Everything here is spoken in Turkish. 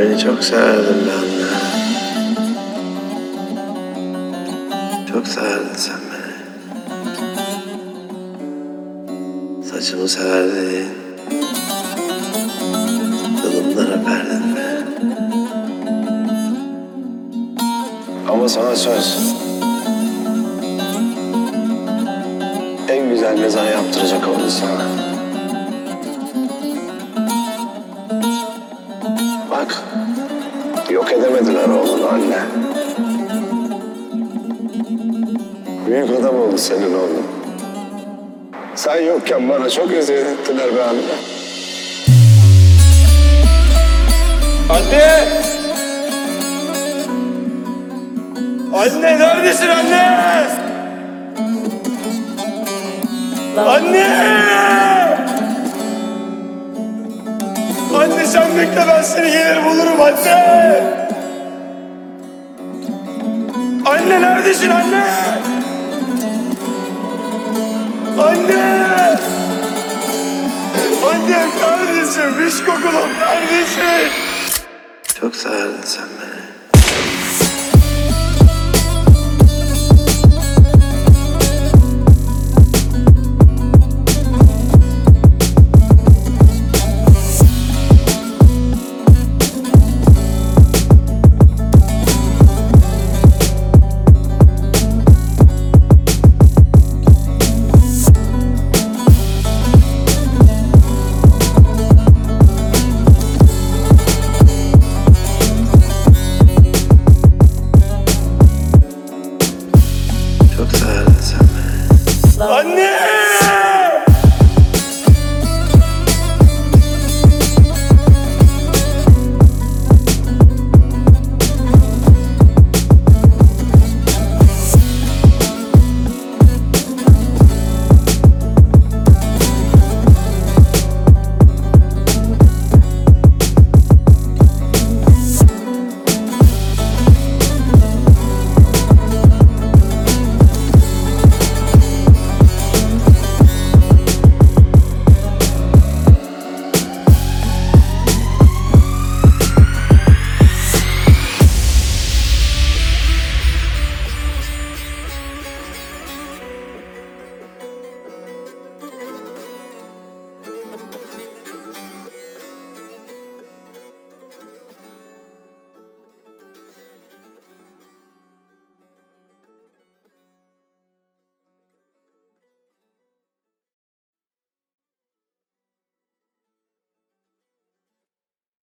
Beni çok severdin be anne. Çok severdin sen beni. Saçımı severdin. Kılımdan öperdin be. Ama sana söz. En güzel mezar yaptıracak oldum sana. Bak, yok edemediler oğlunu anne. Büyük adam oldu senin oğlun. Sen yokken bana çok eziyet ettiler be anne. Anne! Anne neredesin anne? Anne! Anne sen bekle, ben seni gelir bulurum anne! Anne neredesin anne? Anne! Annem neredesin? Viş kokulum neredesin? Çok severdin sen beni.